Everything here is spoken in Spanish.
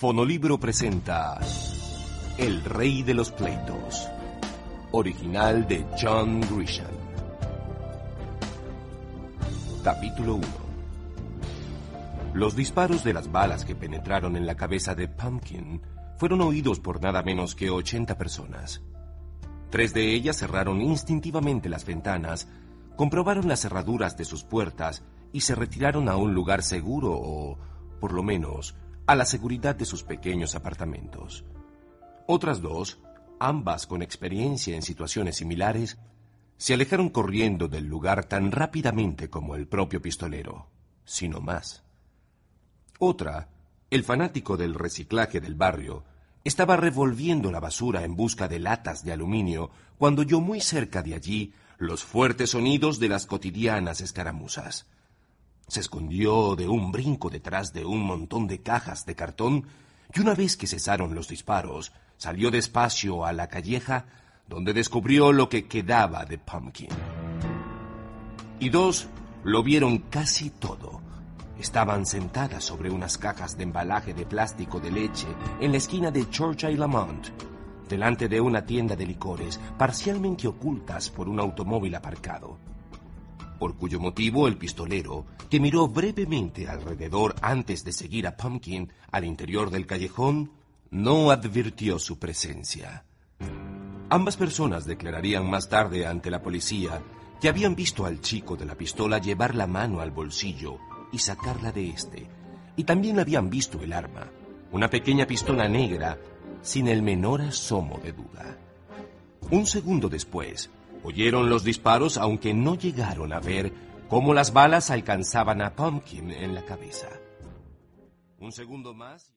Fonolibro presenta El Rey de los Pleitos, original de John Grisham. Capítulo 1. Los disparos de las balas que penetraron en la cabeza de Pumpkin fueron oídos por nada menos que 80 personas. 3 de ellas cerraron instintivamente las ventanas, comprobaron las cerraduras de sus puertas y se retiraron a un lugar seguro o, por lo menos, a la seguridad de sus pequeños apartamentos. Otras 2, ambas con experiencia en situaciones similares, se alejaron corriendo del lugar tan rápidamente como el propio pistolero, si no más. Otra, el fanático del reciclaje del barrio, estaba revolviendo la basura en busca de latas de aluminio cuando oyó muy cerca de allí los fuertes sonidos de las cotidianas escaramuzas. Se escondió de un brinco detrás de un montón de cajas de cartón y una vez que cesaron los disparos, salió despacio a la calleja donde descubrió lo que quedaba de Pumpkin. Y 2 lo vieron casi todo. Estaban sentadas sobre unas cajas de embalaje de plástico de leche en la esquina de Church y Lamont, delante de una tienda de licores parcialmente ocultas por un automóvil aparcado. Por cuyo motivo el pistolero, que miró brevemente alrededor antes de seguir a Pumpkin al interior del callejón, no advirtió su presencia. Ambas personas declararían más tarde ante la policía que habían visto al chico de la pistola llevar la mano al bolsillo y sacarla de éste, y también habían visto el arma, una pequeña pistola negra, sin el menor asomo de duda. Un segundo después, oyeron los disparos, aunque no llegaron a ver cómo las balas alcanzaban a Pumpkin en la cabeza. Un segundo más.